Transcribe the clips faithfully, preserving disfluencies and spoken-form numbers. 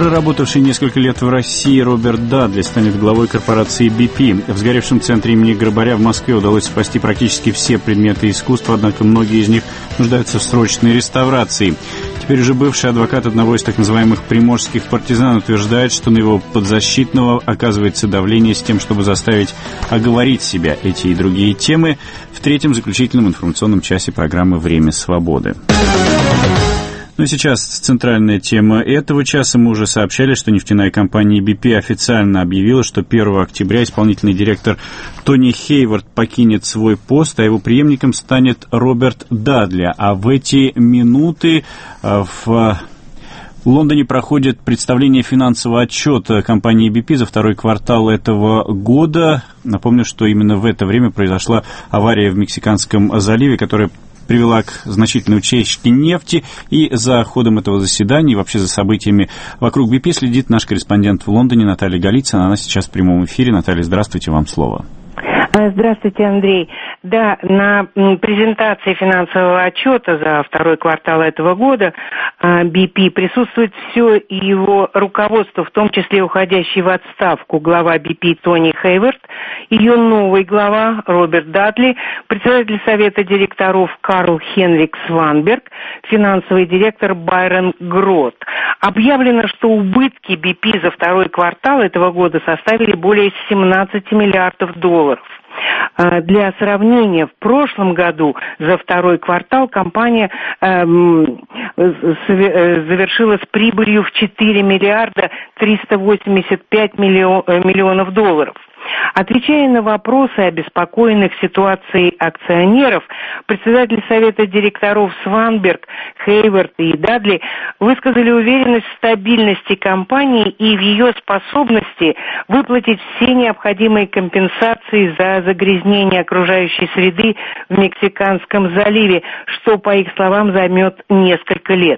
Проработавший несколько лет в России Роберт Дадли станет главой корпорации би пи. В сгоревшем центре имени Грабаря в Москве удалось спасти практически все предметы искусства, однако многие из них нуждаются в срочной реставрации. Теперь уже бывший адвокат одного из так называемых приморских партизан утверждает, что на его подзащитного оказывается давление с тем, чтобы заставить оговорить себя. Эти и другие темы в третьем заключительном информационном часе программы «Время свободы». Ну и сейчас центральная тема этого часа. Мы уже сообщали, что нефтяная компания би пи официально объявила, что первого октября исполнительный директор Тони Хейвард покинет свой пост, а его преемником станет Роберт Дадли. А в эти минуты в Лондоне проходит представление финансового отчета компании би пи за второй квартал этого года. Напомню, что именно в это время произошла авария в Мексиканском заливе, которая привела к значительной утечке нефти, и за ходом этого заседания, и вообще за событиями вокруг би пи следит наш корреспондент в Лондоне Наталья Голицына. Она сейчас в прямом эфире. Наталья, здравствуйте, вам слово. Здравствуйте, Андрей. Да, на презентации финансового отчета за второй квартал этого года би пи присутствует все его руководство, в том числе уходящий в отставку глава би пи Тони Хейвард, ее новый глава Роберт Дадли, председатель совета директоров Карл Хенрик Сванберг, финансовый директор Байрон Грот. Объявлено, что убытки би пи за второй квартал этого года составили более семнадцать миллиардов долларов. Для сравнения, в прошлом году за второй квартал компания эм, завершила с прибылью в четыре миллиарда триста восемьдесят пять миллионов долларов. Отвечая на вопросы обеспокоенных ситуацией акционеров, председатель совета директоров Сванберг, Хейвард и Дадли высказали уверенность в стабильности компании и в ее способности выплатить все необходимые компенсации за загрязнение окружающей среды в Мексиканском заливе, что, по их словам, займет несколько лет.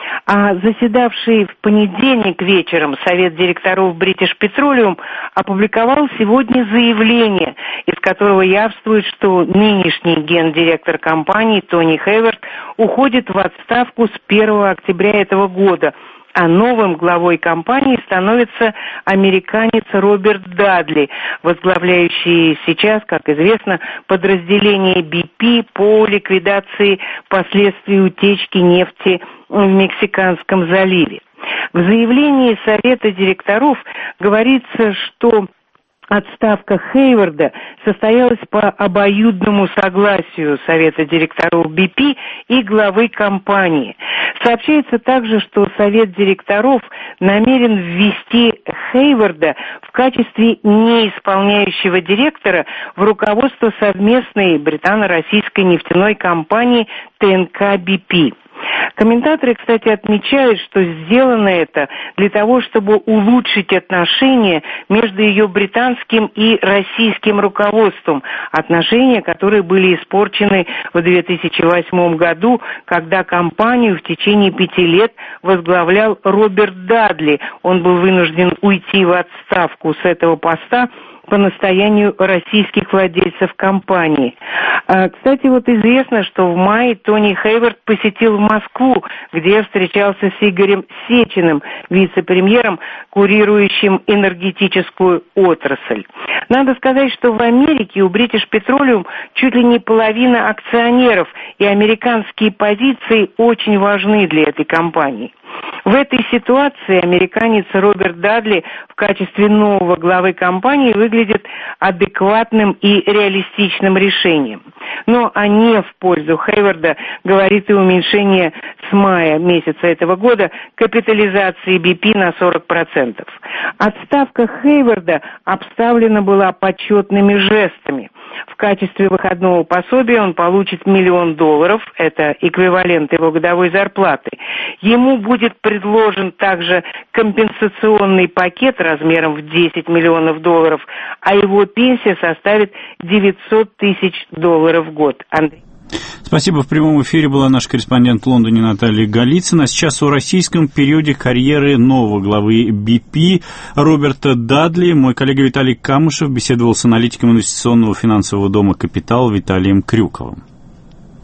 А заседавший в понедельник вечером совет директоров British Petroleum опубликовал сегодня заявление, из которого явствует, что нынешний гендиректор компании Тони Хейвард уходит в отставку с первого октября этого года, а новым главой компании становится американец Роберт Дадли, возглавляющий сейчас, как известно, подразделение би пи по ликвидации последствий утечки нефти в Мексиканском заливе. В заявлении Совета директоров говорится, что отставка Хейварда состоялась по обоюдному согласию Совета директоров би пи и главы компании. Сообщается также, что Совет директоров намерен ввести Хейварда в качестве неисполняющего директора в руководство совместной британо-российской нефтяной компании тэ эн ка би пи. Комментаторы, кстати, отмечают, что сделано это для того, чтобы улучшить отношения между ее британским и российским руководством, отношения, которые были испорчены в две тысячи восьмом году, когда компанию в течение пяти лет возглавлял Роберт Дадли. Он был вынужден уйти в отставку с этого поста по настоянию российских владельцев компании. А, кстати, вот известно, что в мае Тони Хейвард посетил Москву, где встречался с Игорем Сечиным, вице-премьером, курирующим энергетическую отрасль. Надо сказать, что в Америке у British Petroleum чуть ли не половина акционеров, и американские позиции очень важны для этой компании. В этой ситуации американец Роберт Дадли в качестве нового главы компании выглядит адекватным и реалистичным решением. Но а не в пользу Хейварда говорит и уменьшение с мая месяца этого года капитализации би пи на сорок процентов. Отставка Хейварда обставлена была почетными жестами. В качестве выходного пособия он получит миллион долларов, это эквивалент его годовой зарплаты. Ему будет предложен также компенсационный пакет размером в десять миллионов долларов, а его пенсия составит девятьсот тысяч долларов в год. Андрей. Спасибо. В прямом эфире была наш корреспондент в Лондоне Наталья Голицына. А сейчас о российском периоде карьеры нового главы би пи Роберта Дадли. Мой коллега Виталий Камышев беседовал с аналитиком инвестиционного финансового дома «Капитал» Виталием Крюковым.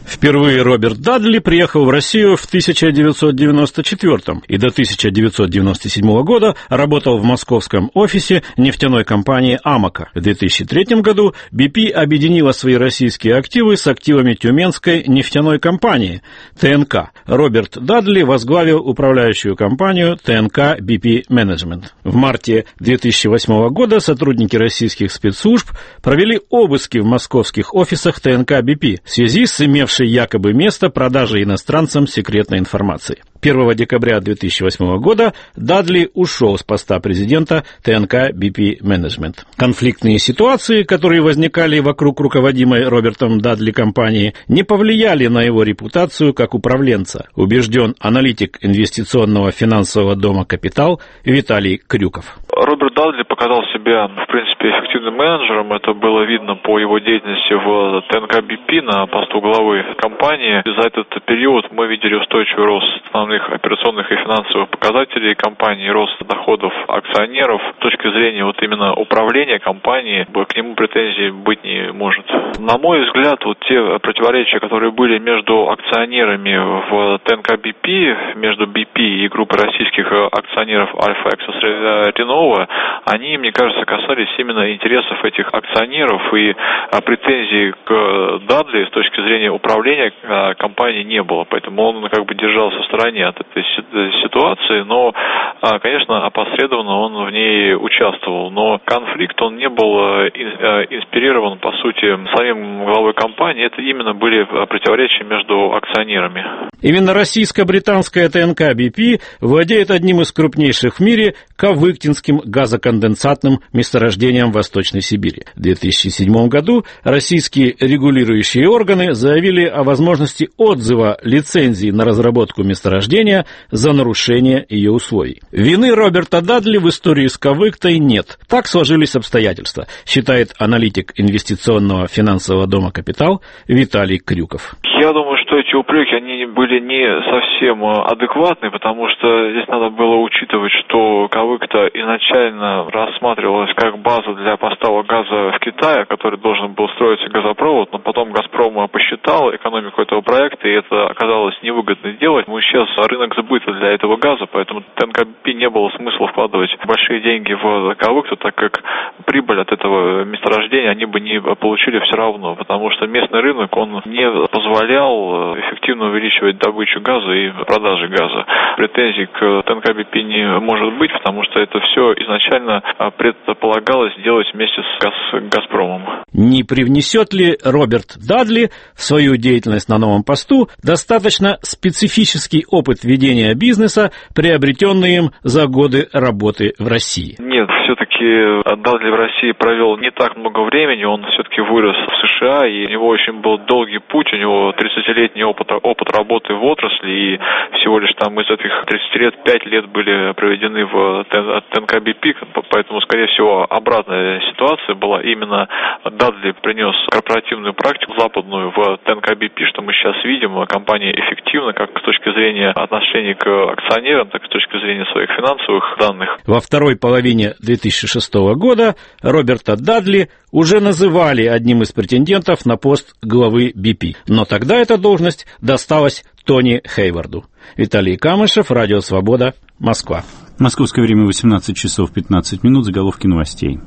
Впервые Роберт Дадли приехал в Россию в тысяча девятьсот девяносто четвёртом и до тысяча девятьсот девяносто седьмого года работал в московском офисе нефтяной компании «Амако». В две тысячи третьем году би пи объединила свои российские активы с активами Тюменской нефтяной компании тэ эн ка. Роберт Дадли возглавил управляющую компанию тэ эн ка би пи Management. В марте две тысячи восьмого года сотрудники российских спецслужб провели обыски в московских офисах тэ эн ка би пи в связи с имевшей якобы место продажи иностранцам секретной информации. первого декабря две тысячи восьмого года Дадли ушел с поста президента тэ эн ка би пи Management. Конфликтные ситуации, которые возникали вокруг руководимой Робертом Дадли компании, не повлияли на его репутацию как управленца, убежден аналитик инвестиционного финансового дома «Капитал» Виталий Крюков. Роберт Дадли показал себя, в принципе, эффективным менеджером. Это было видно по его деятельности в тэ эн ка би пи на посту главы компании. За этот период мы видели устойчивый рост основных операционных и финансовых показателей компании, рост доходов акционеров. С точки зрения вот именно управления компанией, к нему претензий быть не может. На мой взгляд, вот те противоречия, которые были между акционерами в тэ эн ка би пи, между би пи и группой российских акционеров Альфа Эксос Ренова, они, мне кажется, касались именно интересов этих акционеров, и претензий к Дадли с точки зрения управления компанией не было. Поэтому он как бы держался в стороне от этой ситуации, но, конечно, опосредованно он в ней участвовал. Но конфликт, он не был инспирирован, по сути, самим главой компании. Это именно были противоречия между акционерами. Именно российско-британская тэ эн ка би пи владеет одним из крупнейших в мире Кавыктинским газоконденсатным месторождением в Восточной Сибири. В две тысячи седьмом году российские регулирующие органы заявили о возможности отзыва лицензии на разработку месторождения за нарушение ее условий. Вины Роберта Дадли в истории с Кавыктой нет. Так сложились обстоятельства, считает аналитик инвестиционного финансового дома «Капитал» Виталий Крюков. Я думаю, что эти упреки, они были не совсем адекватны, потому что здесь надо было учитывать, что Кавыкта изначально рассматривалась как база для поставок газа в Китай, который должен был строиться газопровод, но потом «Газпром» посчитал экономику этого проекта, и это оказалось невыгодно делать. Исчез рынок сбыта для этого газа, поэтому тэ эн ка би пи не было смысла вкладывать большие деньги в Кавыкту, так как прибыль от этого месторождения они бы не получили все равно, потому что местный рынок, он не позволял эффективно увеличивать добычу газа и продажи газа. Претензий к тэ эн ка би пи не может быть, потому что это все изначально предполагалось делать вместе с Газ, «Газпромом». Не привнесет ли Роберт Дадли в свою деятельность на новом посту достаточно специфический опыт ведения бизнеса, приобретенный им за годы работы в России? Нет, все-таки Дадли в России провел не так много времени, он все-таки вырос в США, и у него очень был долгий путь, у него тридцатилетний опыт, опыт работы в отрасли, и всего лишь там из этих тридцати лет пять лет были проведены в тэ эн ка би пи, поэтому, скорее всего, обратная ситуация была. Именно Дадли принес корпоративную практику западную в тэ эн ка би пи, что мы сейчас видим. Компания эффективна как с точки зрения отношений к акционерам, так и с точки зрения своих финансовых данных. Во второй половине две тысячи шестого года Роберта Дадли уже называли одним из претендентов на пост главы би пи. Но тогда эта должность досталась Тони Хейварду. Виталий Камышев, Радио Свобода, Москва. Московское время восемнадцать часов пятнадцать минут. Заголовки новостей.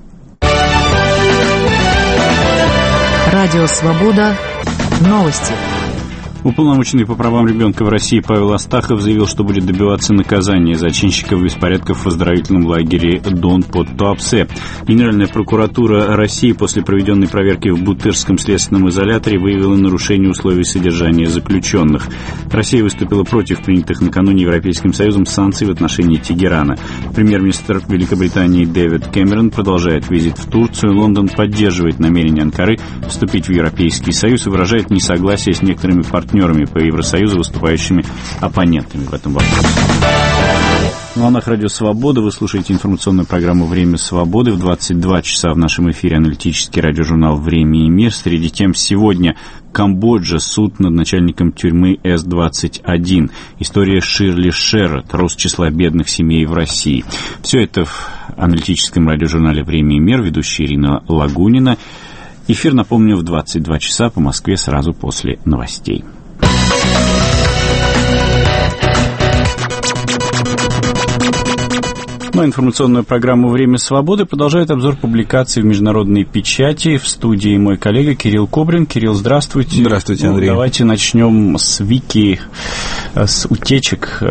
Радио Свобода. Новости. Уполномоченный по правам ребенка в России Павел Астахов заявил, что будет добиваться наказания зачинщиков беспорядков в оздоровительном лагере «Дон» под Туапсе. Генеральная прокуратура России после проведенной проверки в Бутырском следственном изоляторе выявила нарушение условий содержания заключенных. Россия выступила против принятых накануне Европейским Союзом санкций в отношении Тегерана. Премьер-министр Великобритании Дэвид Кэмерон продолжает визит в Турцию. Лондон поддерживает намерение Анкары вступить в Европейский Союз и выражает несогласие с некоторыми партнерами партнерами по Евросоюзу, выступающими оппонентами в этом вопросе. На волнах Радио Свобода вы слушаете информационную программу «Время свободы». В двадцать два часа в нашем эфире аналитический радиожурнал «Время и мир». Среди тем сегодня Камбоджа, суд над начальником тюрьмы Эс двадцать один. История Ширли Шеррот, рост числа бедных семей в России. Все это в аналитическом радиожурнале «Время и мир». Ведущая Ирина Лагунина. Эфир, напомню, в двадцать два часа по Москве сразу после новостей. Но информационную программу «Время свободы» продолжает обзор публикаций в международной печати. В студии мой коллега Кирилл Кобрин. Кирилл, здравствуйте. Здравствуйте, Андрей. Ну, давайте начнем с вики, с утечек.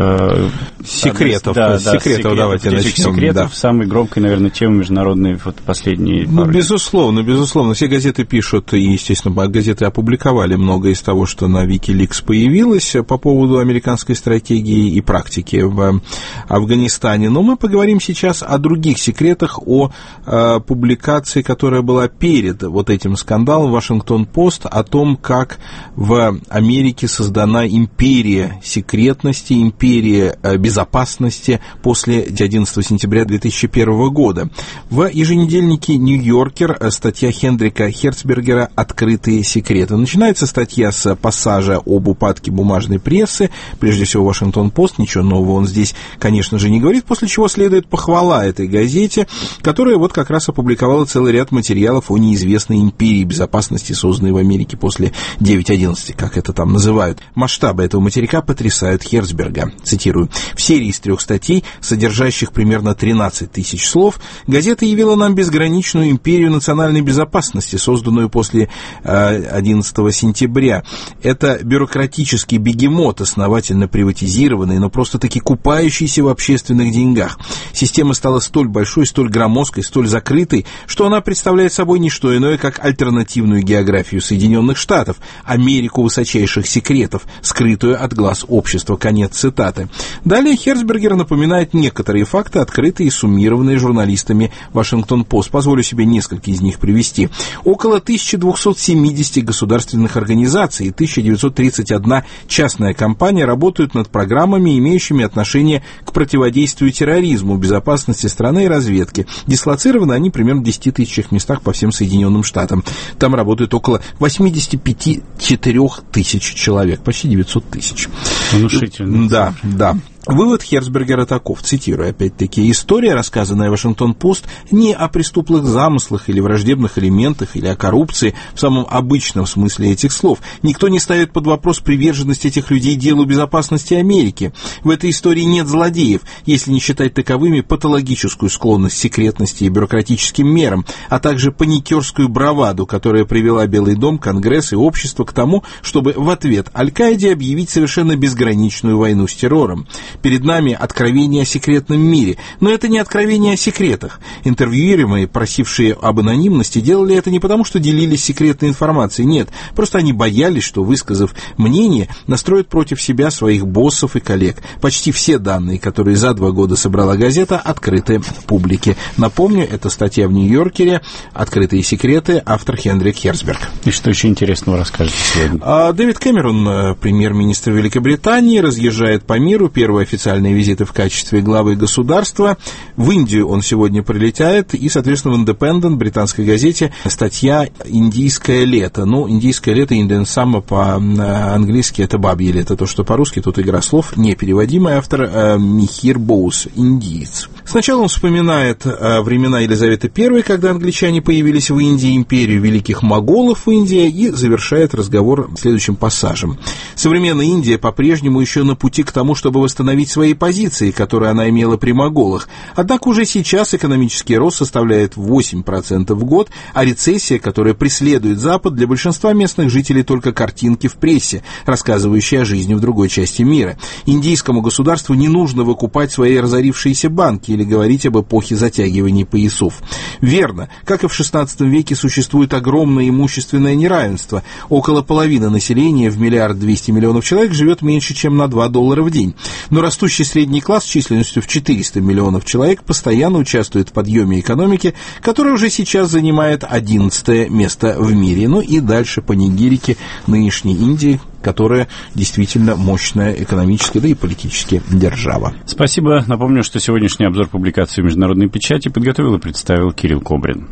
Секретов. Да, да, секретов, секретов давайте начнем. Секретов, да. Самой громкой, наверное, темой международной вот последние Ну, пару безусловно, лет. безусловно. Все газеты пишут, и, естественно, газеты опубликовали многое из того, что на Wikileaks появилось по поводу американской стратегии и практики в Афганистане. Но мы поговорим сейчас о других секретах, о э, публикации, которая была перед вот этим скандалом, Вашингтон-Пост, о том, как в Америке создана империя секретности, империя э, безопасности после одиннадцатого сентября две тысячи первого года. В еженедельнике «Нью-Йоркер» статья Хендрика Херцбергера «Открытые секреты». Начинается статья с пассажа об упадке бумажной прессы, прежде всего Вашингтон-Пост, ничего нового он здесь, конечно же, не говорит, после чего следует похвала этой газете, которая вот как раз опубликовала целый ряд материалов о неизвестной империи безопасности, созданной в Америке после девять одиннадцать, как это там называют. Масштабы этого материка потрясают Херцберга. Цитирую. В серии из трех статей, содержащих примерно тринадцать тысяч слов, газета явила нам безграничную империю национальной безопасности, созданную после одиннадцатого сентября. Это бюрократический бегемот, основательно приватизированный, но просто-таки купающийся в общественных деньгах. Система стала столь большой, столь громоздкой, столь закрытой, что она представляет собой не что иное, как альтернативную географию Соединенных Штатов, Америку высочайших секретов, скрытую от глаз общества. Конец цитаты. Далее Херцбергер напоминает некоторые факты, открытые и суммированные журналистами Вашингтон-Пост. Позволю себе несколько из них привести. Около тысяча двести семьдесят государственных организаций и тысяча девятьсот тридцать одна частная компания работают над программами, имеющими отношение к противодействию терроризму, безопасности страны и разведки. Дислоцированы они примерно в десяти тысячах местах по всем Соединенным Штатам. Там работает около восемьдесят четыре тысячи человек, почти девятьсот тысяч. Внушительно. Да, да. Вывод Херцбергера таков, цитирую опять-таки, история, рассказанная Вашингтон-Пост, не о преступных замыслах или враждебных элементах, или о коррупции в самом обычном смысле этих слов. Никто не ставит под вопрос приверженность этих людей делу безопасности Америки. В этой истории нет злодеев, если не считать таковыми патологическую склонность к секретности и бюрократическим мерам, а также паникерскую браваду, которая привела Белый дом, Конгресс и общество к тому, чтобы в ответ Аль-Каиде объявить совершенно безграничную войну с террором. Перед нами откровение о секретном мире, но это не откровение о секретах. Интервьюируемые, просившие об анонимности, делали это не потому, что делились секретной информацией, нет, просто они боялись, что, высказав мнение, настроят против себя своих боссов и коллег. Почти все данные, которые за два года собрала газета, открыты публике. Напомню, это статья в «Нью-Йоркере», «Открытые секреты», автор Хендрик Херцберг. И что еще интересного расскажете сегодня? А, Дэвид Кэмерон, премьер-министр Великобритании, разъезжает по миру, первый официальные визиты в качестве главы государства. В Индию он сегодня прилетает, и, соответственно, в «Индепендент», британской газете, статья «Индийское лето». Ну, «Индийское лето», «Indian Summer» по-английски это «бабье лето», то, что по-русски, тут игра слов, непереводимый, автор э, Михир Боус, индиец. Сначала он вспоминает э, времена Елизаветы Первой, когда англичане появились в Индии, империю великих моголов в Индии, и завершает разговор следующим пассажем. Современная Индия по-прежнему еще на пути к тому, чтобы восстановить свои позиции, которые она имела при моголах. Однако уже сейчас экономический рост составляет восемь процентов в год, а рецессия, которая преследует Запад, для большинства местных жителей только картинки в прессе, рассказывающие о жизни в другой части мира. Индийскому государству не нужно выкупать свои разорившиеся банки или говорить об эпохе затягивания поясов. Верно, как и в шестнадцатом веке существует огромное имущественное неравенство. Около половины населения, в миллиард двести миллионов человек, живет меньше, чем на два доллара в день. Но растущий средний класс численностью в четыреста миллионов человек постоянно участвует в подъеме экономики, которая уже сейчас занимает одиннадцатое место в мире. Ну и дальше по нигирике нынешней Индии, которая действительно мощная экономически, да и политически держава. Спасибо. Напомню, что сегодняшний обзор публикации в международной печати подготовил и представил Кирилл Кобрин.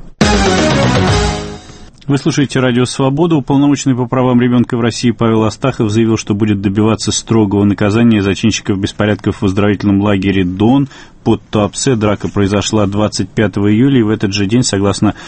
Вы слушаете «Радио Свобода». Уполномоченный по правам ребенка в России Павел Астахов заявил, что будет добиваться строгого наказания зачинщиков беспорядков в оздоровительном лагере «Дон» под Туапсе. Драка произошла двадцать пятого июля, и в этот же день, согласно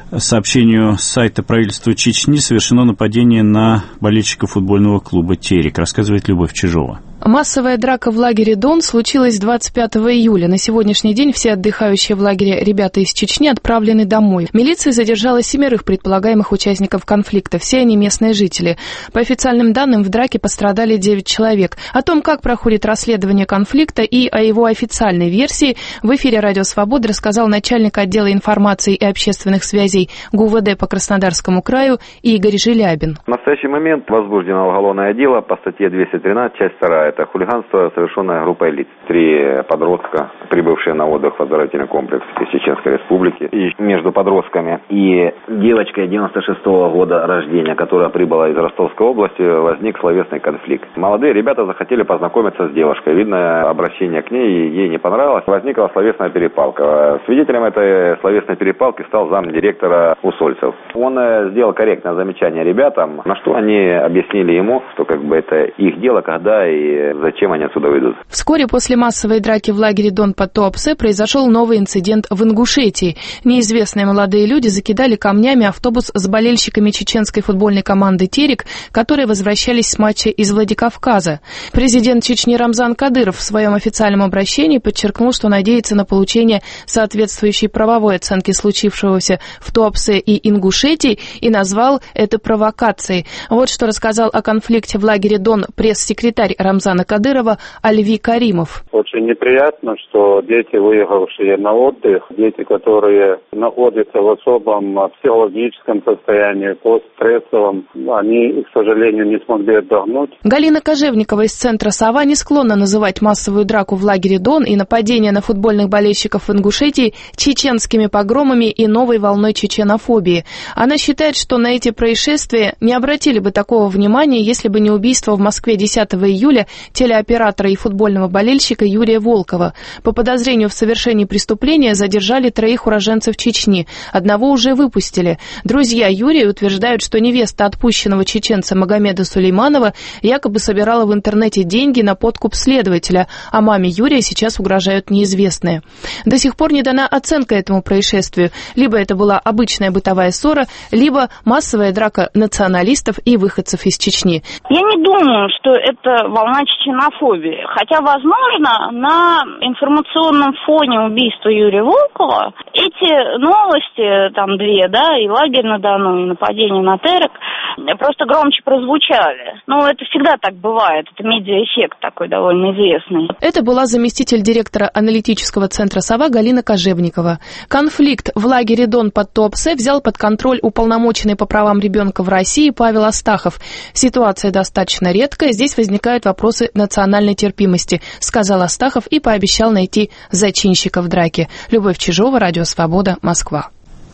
сообщению сайта правительства Чечни, совершено нападение на болельщиков футбольного клуба «Терек», рассказывает Любовь Чижова. Массовая драка в лагере «Дон» случилась двадцать пятого июля. На сегодняшний день все отдыхающие в лагере ребята из Чечни отправлены домой. Милиция задержала семерых предполагаемых участников конфликта. Все они местные жители. По официальным данным, в драке пострадали девять человек. О том, как проходит расследование конфликта и о его официальной версии, в эфире «Радио Свобода» рассказал начальник отдела информации и общественных связей ГУВД по Краснодарскому краю Игорь Желябин. В настоящий момент возбуждено уголовное дело по статье двести тринадцать, часть вторая. Это хулиганство, совершенное группой лиц. Три подростка, прибывшие на отдых в оздоровительный комплекс из Чеченской Республики. И между подростками и девочкой девяносто шестого года рождения, которая прибыла из Ростовской области, возник словесный конфликт. Молодые ребята захотели познакомиться с девушкой. Видно, обращение к ней ей не понравилось. Возникла словесная перепалка. Свидетелем этой словесной перепалки стал замдиректора Усольцев. Он сделал корректное замечание ребятам, на что они объяснили ему, что как бы это их дело, когда и зачем они отсюда выйдут. Вскоре после массовой драки в лагере «Дон» под Туапсе произошел новый инцидент в Ингушетии. Неизвестные молодые люди закидали камнями автобус с болельщиками чеченской футбольной команды «Терек», которые возвращались с матча из Владикавказа. Президент Чечни Рамзан Кадыров в своем официальном обращении подчеркнул, что надеется на получение соответствующей правовой оценки случившегося в Туапсе и Ингушетии и назвал это провокацией. Вот что рассказал о конфликте в лагере «Дон» пресс-секретарь Рамзана Кадырова Альви Каримов. Очень неприятно, что дети, выехавшие на отдых, дети, которые находятся в особом психологическом состоянии, постстрессовом, они, к сожалению, не смогли отдохнуть. Галина Кожевникова из центра «Сова» не склонна называть массовую драку в лагере «Дон» и нападение на футбольных болельщиков в Ингушетии чеченскими погромами и новой волной чеченофобии. Она считает, что на эти происшествия не обратили бы такого внимания, если бы не убийство в Москве десятого июля телеоператора и футбольного болельщика Юрия Волкова. По подозрению в совершении преступления задержали троих уроженцев Чечни. Одного уже выпустили. Друзья Юрия утверждают, что невеста отпущенного чеченца Магомеда Сулейманова якобы собирала в интернете деньги на подкуп следователя, а маме Юрия сейчас угрожают неизвестные. До сих пор не дана оценка этому происшествию. Либо это была обычная бытовая ссора, либо массовая драка националистов и выходцев из Чечни. Я не думаю, что это волна чеченофобии. Хотя, возможно, на информационном фоне убийства Юрия Волкова эти новости, там две, да, и лагерь на Дону, и нападение на Терек, просто громче прозвучали. Ну, это всегда так бывает. Это медиаэффект такой довольно известный. Это была заместитель директора аналитического центра «Сова» Галина Кожевникова. Конфликт в лагере «Дон» под Туапсе взял под контроль уполномоченный по правам ребенка в России Павел Астахов. Ситуация достаточно редкая. Здесь возникают вопросы национальной терпимости, сказал Астахов и пообещал найти зачинщиков драки. Любовь Чижова, Радио Свобода, Москва.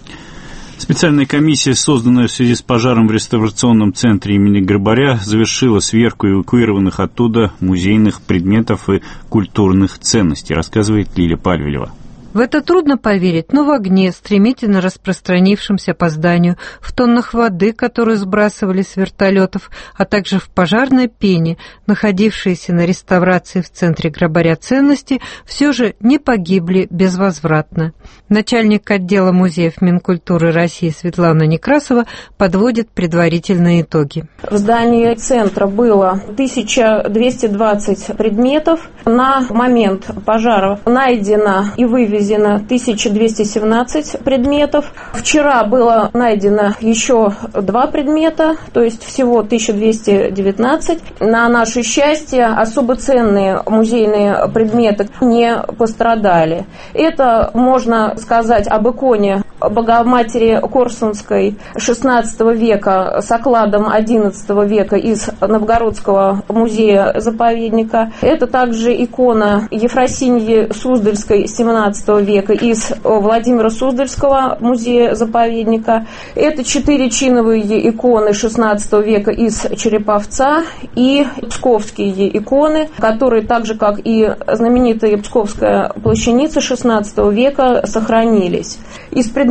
Специальная комиссия, созданная в связи с пожаром в реставрационном центре имени Грабаря, завершила сверку эвакуированных оттуда музейных предметов и культурных ценностей, рассказывает Лиля Пальвелева. В это трудно поверить, но в огне, стремительно распространившемся по зданию, в тоннах воды, которую сбрасывали с вертолетов, а также в пожарной пене, находившиеся на реставрации в центре Грабаря ценности, все же не погибли безвозвратно. Начальник отдела музеев Минкультуры России Светлана Некрасова подводит предварительные итоги. В здании центра было тысяча двести двадцать предметов. На момент пожара найдено и вывезено тысяча двести семнадцать предметов. Вчера было найдено еще два предмета, то есть всего тысяча двести девятнадцать. На наше счастье, особо ценные музейные предметы не пострадали. Это можно сказать об иконе Богоматери Корсунской шестнадцатого века с окладом одиннадцатого века из Новгородского музея-заповедника. Это также икона Ефросиньи Суздальской семнадцатого века из Владимира Суздальского музея-заповедника. Это четыре чиновые иконы шестнадцатого века из Череповца и псковские иконы, которые так же, как и знаменитая Псковская плащаница шестнадцатого века, сохранились. Из предметов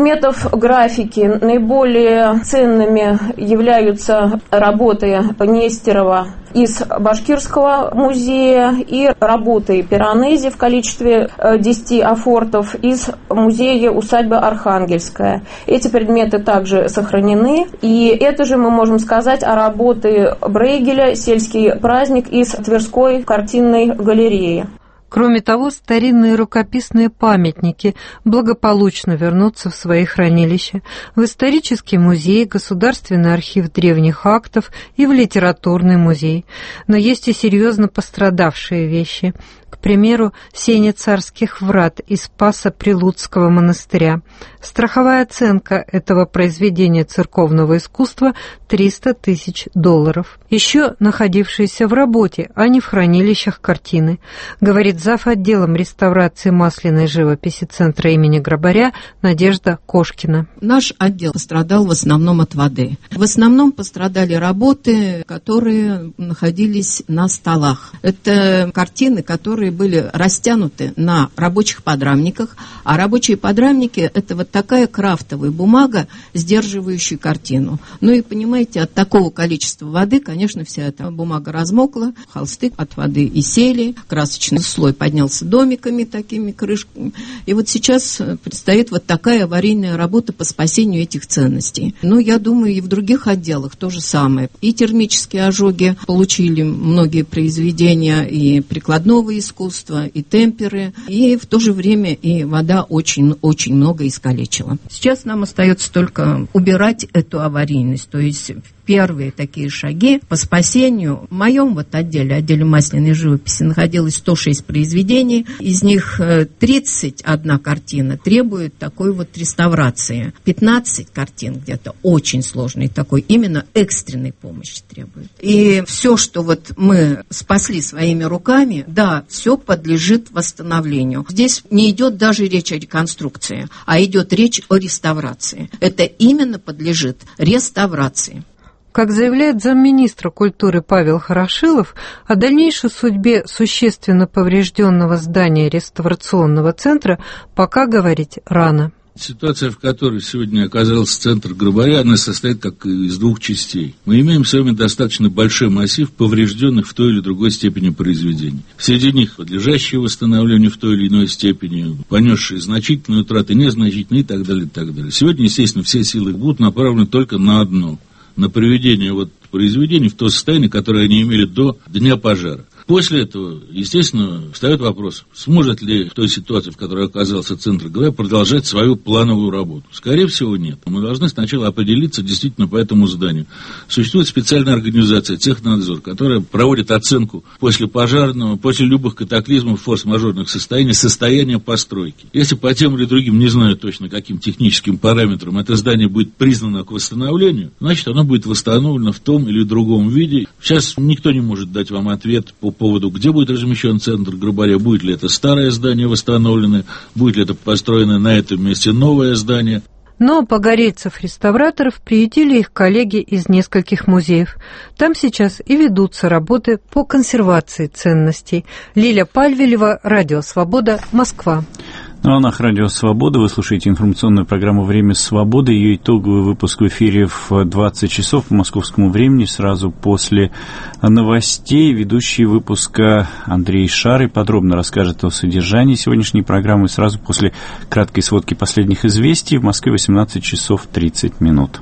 предметов графики наиболее ценными являются работы Нестерова из Башкирского музея и работы Пиранези в количестве десяти афортов из музея усадьбы Архангельская. Эти предметы также сохранены. И это же мы можем сказать о работе Брейгеля «Сельский праздник» из Тверской картинной галереи. Кроме того, старинные рукописные памятники благополучно вернутся в свои хранилища, в исторический музей, Государственный архив древних актов и в литературный музей. Но есть и серьезно пострадавшие вещи. К примеру, сени царских врат из Спаса-Прилуцкого монастыря. Страховая оценка этого произведения церковного искусства – триста тысяч долларов. Еще находившиеся в работе, а не в хранилищах картины, говорит зав. Отделом реставрации масляной живописи Центра имени Грабаря Надежда Кошкина. Наш отдел пострадал в основном от воды. В основном пострадали работы, которые находились на столах. Это картины, которые были растянуты на рабочих подрамниках, а рабочие подрамники – это вот такая крафтовая бумага, сдерживающая картину. Ну и, понимаете, от такого количества воды, конечно, вся эта бумага размокла, холсты от воды и сели, красочный слой поднялся домиками, такими крышками. И вот сейчас предстоит вот такая аварийная работа по спасению этих ценностей. Ну, я думаю, и в других отделах то же самое. И термические ожоги получили многие произведения и прикладного искусства, и темперы, и в то же время и вода очень-очень много искалечила. Сейчас нам остается только убирать эту аварийность, то есть первые такие шаги по спасению. В моем вот отделе, отделе масляной живописи, находилось сто шесть произведений. Из них тридцать одна картина требует такой вот реставрации. пятнадцать картин где-то очень сложной такой, именно экстренной помощи требует. И все, что вот мы спасли своими руками, да, все подлежит восстановлению. Здесь не идет даже речь о реконструкции, а идет речь о реставрации. Это именно подлежит реставрации. Как заявляет замминистра культуры Павел Хорошилов, о дальнейшей судьбе существенно поврежденного здания реставрационного центра пока говорить рано. Ситуация, в которой сегодня оказался центр Грабаря, она состоит как из двух частей. Мы имеем с вами достаточно большой массив поврежденных в той или другой степени произведений. Среди них подлежащие восстановлению в той или иной степени, понесшие значительные утраты, незначительные и так далее, и так далее. Сегодня, естественно, все силы будут направлены только на одно – на приведение вот произведений в то состояние, которое они имели до дня пожара. После этого, естественно, встает вопрос, сможет ли в той ситуации, в которой оказался центр Грабаря, продолжать свою плановую работу. Скорее всего, нет. Мы должны сначала определиться действительно по этому зданию. Существует специальная организация «Технадзор», которая проводит оценку после пожарного, после любых катаклизмов, форс-мажорных состояний, состояния постройки. Если по тем или другим, не знаю точно каким техническим параметрам, это здание будет признано к восстановлению, значит, оно будет восстановлено в том или другом виде. Сейчас никто не может дать вам ответ по поводу, где будет размещен центр Грабаря, будет ли это старое здание восстановленное, будет ли это построено на этом месте новое здание. Но погорельцев-реставраторов приютили их коллеги из нескольких музеев. Там сейчас и ведутся работы по консервации ценностей. Лиля Пальвелева, Радио Свобода, Москва. На волнах Радио Свобода вы слушаете информационную программу «Время свободы». Ее итоговый выпуск в эфире в двадцать часов по московскому времени, сразу после новостей. Ведущий выпуска Андрей Шарый подробно расскажет о содержании сегодняшней программы сразу после краткой сводки последних известий. В Москве восемнадцать часов тридцать минут.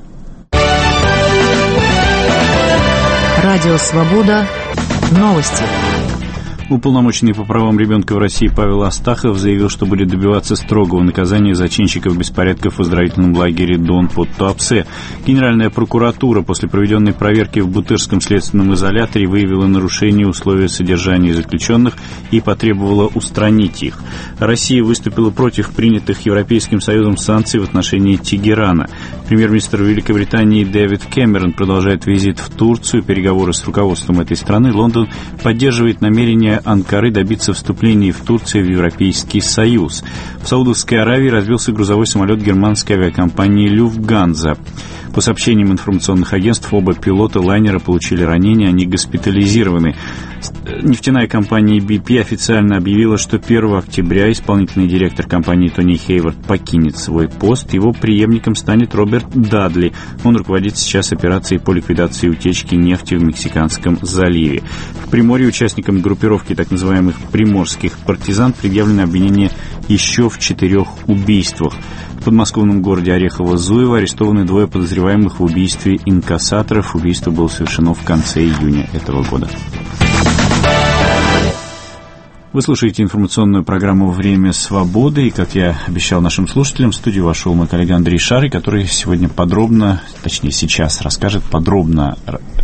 Радио Свобода. Новости. Уполномоченный по правам ребенка в России Павел Астахов заявил, что будет добиваться строгого наказания зачинщиков беспорядков в оздоровительном лагере «Дон» под Туапсе. Генеральная прокуратура после проведенной проверки в Бутырском следственном изоляторе выявила нарушение условий содержания заключенных и потребовала устранить их. Россия выступила против принятых Европейским Союзом санкций в отношении Тегерана. Премьер-министр Великобритании Дэвид Кэмерон продолжает визит в Турцию. Переговоры с руководством этой страны. Лондон поддерживает намерение Анкары добиться вступления в Турцию в Европейский Союз. В Саудовской Аравии разбился грузовой самолет германской авиакомпании «Люфтганза». По сообщениям информационных агентств, оба пилота лайнера получили ранения, они госпитализированы. Нефтяная компания би пи официально объявила, что первого октября исполнительный директор компании Тони Хейвард покинет свой пост. Его преемником станет Роберт Дадли. Он руководит сейчас операцией по ликвидации утечки нефти в Мексиканском заливе. В Приморье участникам группировки так называемых приморских партизан предъявлено обвинение еще в четырех убийствах. В подмосковном городе Орехово-Зуево арестованы двое подозреваемых в убийстве инкассаторов. Убийство было совершено в конце июня этого года. Вы слушаете информационную программу «Время свободы», и, как я обещал нашим слушателям, в студию вошел мой коллега Андрей Шарый, который сегодня подробно, точнее сейчас расскажет подробно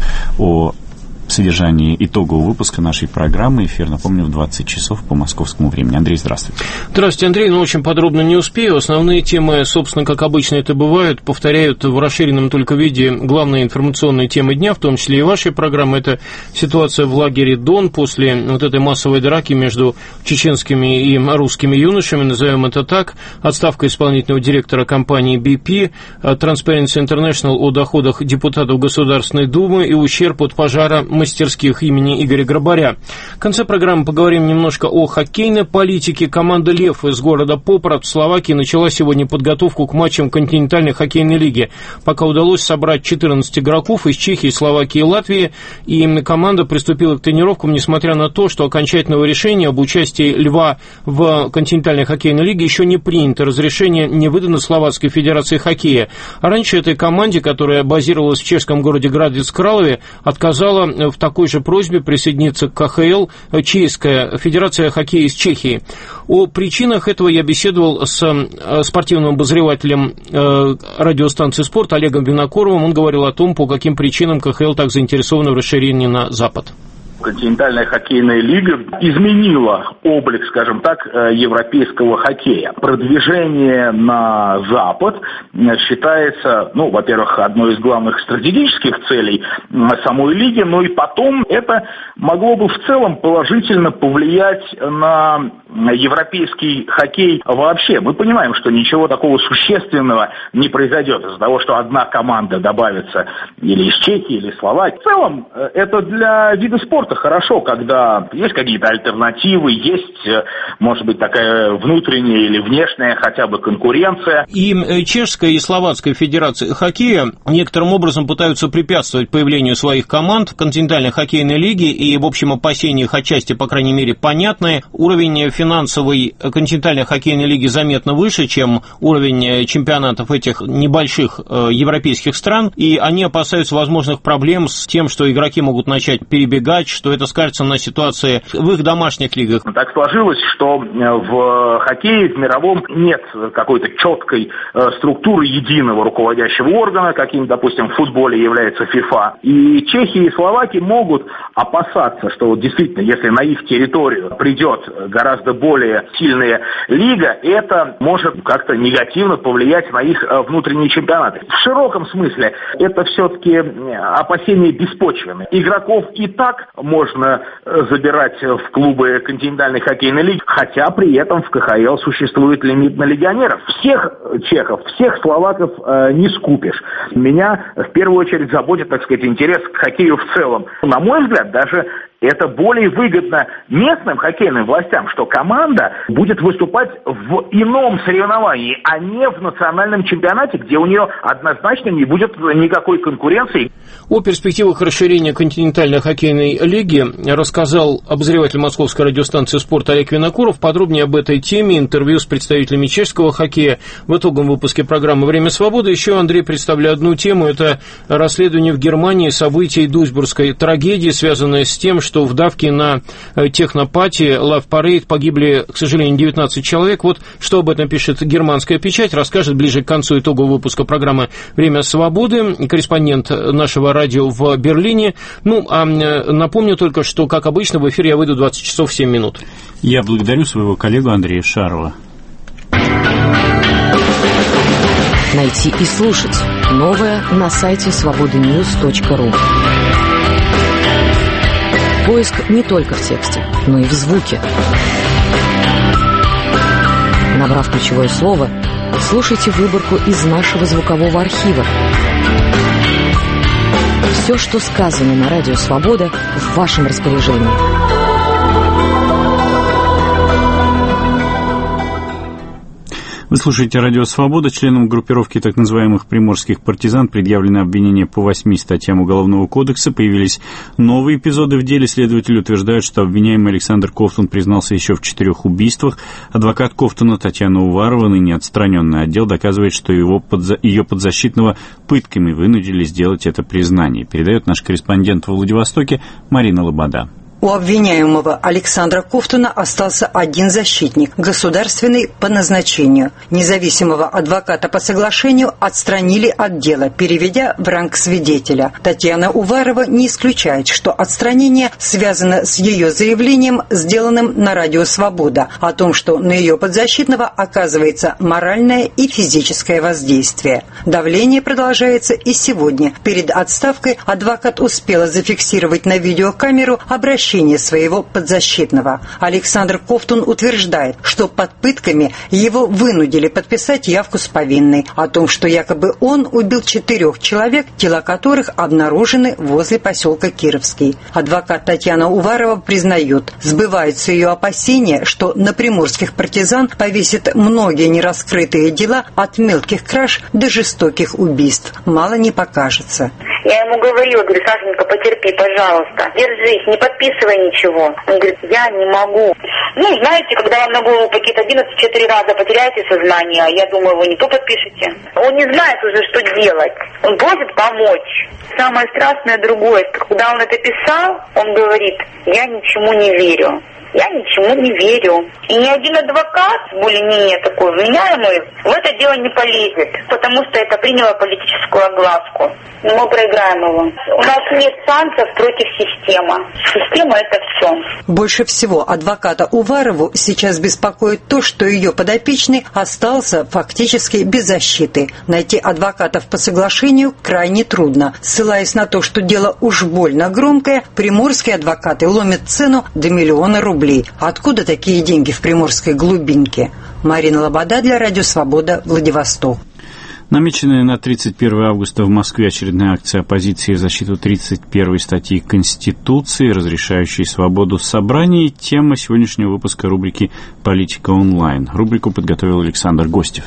о содержании итогового выпуска нашей программы. Эфир, напомню, в двадцать часов по московскому времени. Андрей, здравствуйте. Здравствуйте, Андрей. Ну, очень подробно не успею. Основные темы, собственно, как обычно это бывает, повторяют в расширенном только виде главные информационные темы дня, в том числе и вашей программы. Это ситуация в лагере Дон после вот этой массовой драки между чеченскими и русскими юношами, назовем это так, отставка исполнительного директора компании би пи, Transparency International о доходах депутатов Государственной Думы и ущерб от пожара мастерских имени Игоря Грабаря. В конце программы поговорим немножко о хоккейной политике. Команда «Лев» из города Попрад в Словакии начала сегодня подготовку к матчам континентальной хоккейной лиги. Пока удалось собрать четырнадцать игроков из Чехии, Словакии и Латвии, и команда приступила к тренировкам, несмотря на то, что окончательного решения об участии «Льва» в континентальной хоккейной лиге еще не принято. Разрешение не выдано Словацкой Федерации хоккея. А раньше этой команде, которая базировалась в чешском городе Градец Кралове, отказала в такой же просьбе присоединиться к ка ха эл Чешская Федерация хоккея из Чехии. О причинах этого я беседовал с спортивным обозревателем радиостанции «Спорт» Олегом Винокуровым. Он говорил о том, по каким причинам ка ха эл так заинтересована в расширении на Запад. Континентальная хоккейная лига изменила облик, скажем так, европейского хоккея. Продвижение на Запад считается, ну, во-первых, одной из главных стратегических целей самой лиги, но и потом это могло бы в целом положительно повлиять на европейский хоккей вообще. Мы понимаем, что ничего такого существенного не произойдет из-за того, что одна команда добавится или из Чехии, или из Словакии. В целом это для вида спорта хорошо, когда есть какие-то альтернативы, есть, может быть, такая внутренняя или внешняя хотя бы конкуренция. И Чешская и Словацкая Федерации хоккея некоторым образом пытаются препятствовать появлению своих команд в континентальной хоккейной лиге, и, в общем, опасения их отчасти, по крайней мере, понятны. Уровень финансовой континентальной хоккейной лиги заметно выше, чем уровень чемпионатов этих небольших европейских стран, и они опасаются возможных проблем с тем, что игроки могут начать перебегать, что это скажется на ситуации в их домашних лигах. Так сложилось, что в хоккее, в мировом, нет какой-то четкой структуры единого руководящего органа, каким, допустим, в футболе является ФИФА. И Чехия и Словакия могут опасаться, что действительно, если на их территорию придет гораздо более сильная лига, это может как-то негативно повлиять на их внутренние чемпионаты. В широком смысле это все-таки опасения беспочвенные. Игроков и так можно забирать в клубы континентальной хоккейной лиги, хотя при этом в ка ха эл существует лимит на легионеров. Всех чехов, всех словаков э, не скупишь. Меня в первую очередь заботит, так сказать, интерес к хоккею в целом. На мой взгляд, даже это более выгодно местным хоккейным властям, что команда будет выступать в ином соревновании, а не в национальном чемпионате, где у нее однозначно не будет никакой конкуренции. О перспективах расширения континентальной хоккейной лиги рассказал обозреватель московской радиостанции «Спорт» Олег Винокуров. Подробнее об этой теме интервью с представителями чешского хоккея в итоговом выпуске программы «Время свободы». Еще, Андрей, представляю одну тему. Это расследование в Германии событий Дуйсбургской трагедии, связанное с тем, что в давке на технопати Love Parade погибли, к сожалению, девятнадцать человек. Вот что об этом пишет германская печать, расскажет ближе к концу итогового выпуска программы «Время свободы» корреспондент нашего радио в Берлине. Ну, а напомню только, что, как обычно, в эфир я выйду двадцать часов семь минут. Я благодарю своего коллегу Андрея Шарова. Найти и слушать новое на сайте свобода ньюс точка ру. Поиск не только в тексте, но и в звуке. Набрав ключевое слово, слушайте выборку из нашего звукового архива. Все, что сказано на Радио Свобода, в вашем распоряжении. Вы слушаете «Радио Свобода». Членам группировки так называемых приморских партизан предъявлено обвинение по восьми статьям Уголовного кодекса. Появились новые эпизоды в деле. Следователи утверждают, что обвиняемый Александр Ковтун признался еще в четырех убийствах. Адвокат Ковтуна Татьяна Уварова, ныне отстраненный отдел, доказывает, что его подза... ее подзащитного пытками вынудили сделать это признание. Передает наш корреспондент во Владивостоке Марина Лобода. У обвиняемого Александра Ковтуна остался один защитник, государственный по назначению. Независимого адвоката по соглашению отстранили от дела, переведя в ранг свидетеля. Татьяна Уварова не исключает, что отстранение связано с ее заявлением, сделанным на Радио Свобода, о том, что на ее подзащитного оказывается моральное и физическое воздействие. Давление продолжается и сегодня. Перед отставкой адвокат успела зафиксировать на видеокамеру обращение своего подзащитного. Александр Ковтун утверждает, что под пытками его вынудили подписать явку с повинной о том, что якобы он убил четырех человек, тела которых обнаружены возле поселка Кировский. Адвокат Татьяна Уварова признает, сбываются ее опасения, что на приморских партизан повесят многие нераскрытые дела от мелких краж до жестоких убийств. Мало не покажется. Я ему говорила, говорю, Сашенька, потерпи, пожалуйста, держись, не подписывай ничего. Он говорит, я не могу. Ну, знаете, когда вам на голову какие-то одиннадцать-четыре раза потеряете сознание, я думаю, вы не то подпишете. Он не знает уже, что делать. Он просит помочь. Самое страшное другое, когда он это писал, он говорит, я ничему не верю. Я ничему не верю. И ни один адвокат, более-менее такой вменяемый, в это дело не полезет, потому что это приняло политическую огласку. Но мы проиграем его. У нас нет шансов против системы. Система – это все. Больше всего адвоката Уварову сейчас беспокоит то, что ее подопечный остался фактически без защиты. Найти адвокатов по соглашению крайне трудно. Ссылаясь на то, что дело уж больно громкое, приморские адвокаты ломят цену до миллиона рублей. Откуда такие деньги в приморской глубинке? Марина Лобода для Радио Свобода, Владивосток. Намеченная на тридцать первое августа в Москве очередная акция оппозиции в защиту тридцать первой статьи Конституции, разрешающей свободу собраний. Тема сегодняшнего выпуска рубрики «Политика онлайн». Рубрику подготовил Александр Гостев.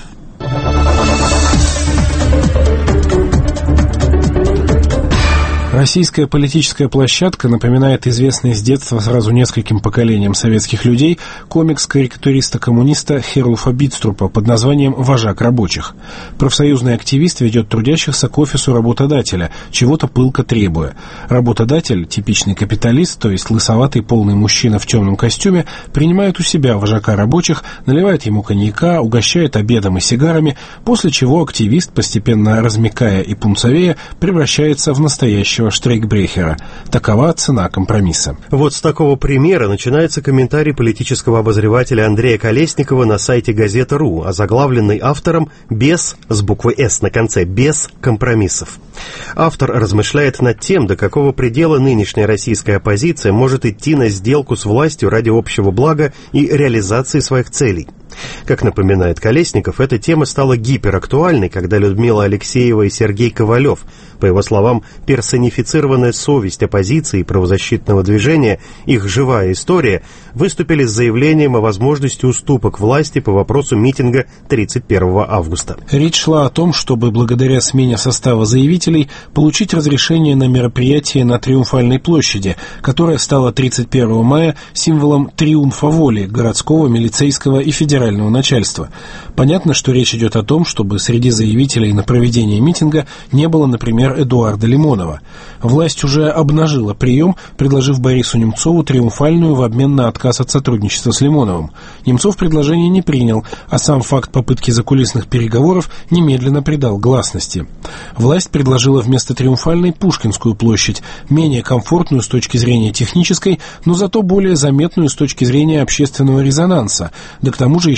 Российская политическая площадка напоминает известный с детства сразу нескольким поколениям советских людей комикс карикатуриста-коммуниста Херулфа Битструпа под названием «Вожак рабочих». Профсоюзный активист ведет трудящихся к офису работодателя, чего-то пылко требуя. Работодатель, типичный капиталист, то есть лысоватый полный мужчина в темном костюме, принимает у себя вожака рабочих, наливает ему коньяка, угощает обедом и сигарами, после чего активист, постепенно размякая и пунцовея, превращается в настоящего штрейкбрехера. Такова цена компромисса. Вот с такого примера начинается комментарий политического обозревателя Андрея Колесникова на сайте газета точка ру, озаглавленный автором «Без», с буквой «С» на конце, «без компромиссов». Автор размышляет над тем, до какого предела нынешняя российская оппозиция может идти на сделку с властью ради общего блага и реализации своих целей. Как напоминает Колесников, эта тема стала гиперактуальной, когда Людмила Алексеева и Сергей Ковалев, по его словам, персонифицированная совесть оппозиции и правозащитного движения, их живая история, выступили с заявлением о возможности уступок власти по вопросу митинга тридцать первого августа. Речь шла о том, чтобы благодаря смене состава заявителей получить разрешение на мероприятие на Триумфальной площади, которое стало тридцать первого мая символом триумфа воли городского, милицейского и федерального начальства. Понятно, что речь идет о том, чтобы среди заявителей на проведение митинга не было, например, Эдуарда Лимонова. Власть уже обнажила прием, предложив Борису Немцову триумфальную в обмен на отказ от сотрудничества с Лимоновым. Немцов предложение не принял, а сам факт попытки закулисных переговоров немедленно придал гласности. Власть предложила вместо Триумфальной Пушкинскую площадь, менее комфортную с точки зрения технической, но зато более заметную с точки зрения общественного резонанса, да к тому же еще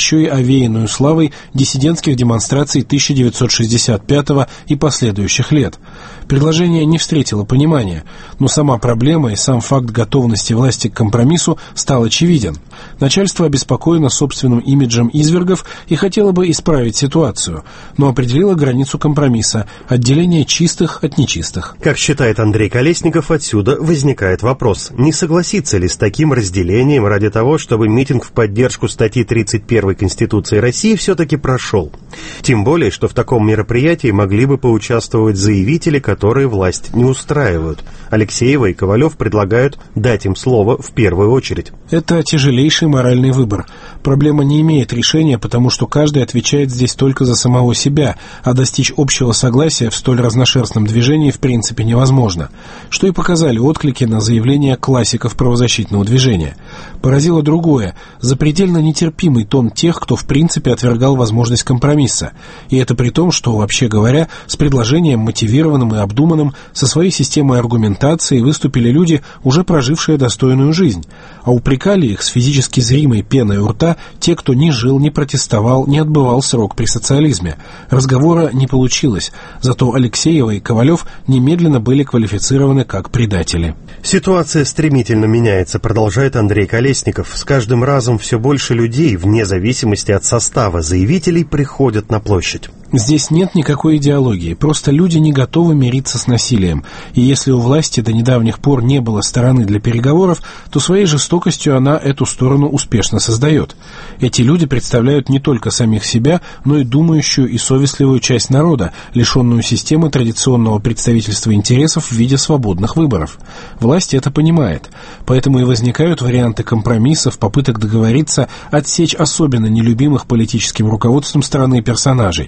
еще и овеянную славой диссидентских демонстраций тысяча девятьсот шестьдесят пятого и последующих лет. Предложение не встретило понимания, но сама проблема и сам факт готовности власти к компромиссу стал очевиден. Начальство обеспокоено собственным имиджем извергов и хотело бы исправить ситуацию, но определило границу компромисса – отделение чистых от нечистых. Как считает Андрей Колесников, отсюда возникает вопрос, не согласиться ли с таким разделением ради того, чтобы митинг в поддержку статьи тридцать первой Конституции России все-таки прошел. Тем более, что в таком мероприятии могли бы поучаствовать заявители, которые власть не устраивают. Алексеева и Ковалев предлагают дать им слово в первую очередь. Это тяжелейший моральный выбор. Проблема не имеет решения, потому что каждый отвечает здесь только за самого себя, а достичь общего согласия в столь разношерстном движении в принципе невозможно. Что и показали отклики на заявления классиков правозащитного движения. Поразило другое – запредельно нетерпимый тон тех, кто в принципе отвергал возможность компромисса. И это при том, что, вообще говоря, с предложением мотивированным и обдуманным, со своей системой аргументации выступили люди, уже прожившие достойную жизнь. А упрекали их с физически зримой пеной у рта те, кто не жил, не протестовал, не отбывал срок при социализме. Разговора не получилось, зато Алексеева и Ковалев немедленно были квалифицированы как предатели. Ситуация стремительно меняется, продолжает Андрей Колесников. С каждым разом все больше людей, вне зависимости от состава заявителей, приходят на площадь. Здесь нет никакой идеологии, просто люди не готовы мириться с насилием. И если у власти до недавних пор не было стороны для переговоров, то своей жестокостью она эту сторону успешно создает. Эти люди представляют не только самих себя, но и думающую и совестливую часть народа, лишенную системы традиционного представительства интересов в виде свободных выборов. Власть это понимает, поэтому и возникают варианты компромиссов, попыток договориться, отсечь особенно нелюбимых политическим руководством страны персонажей.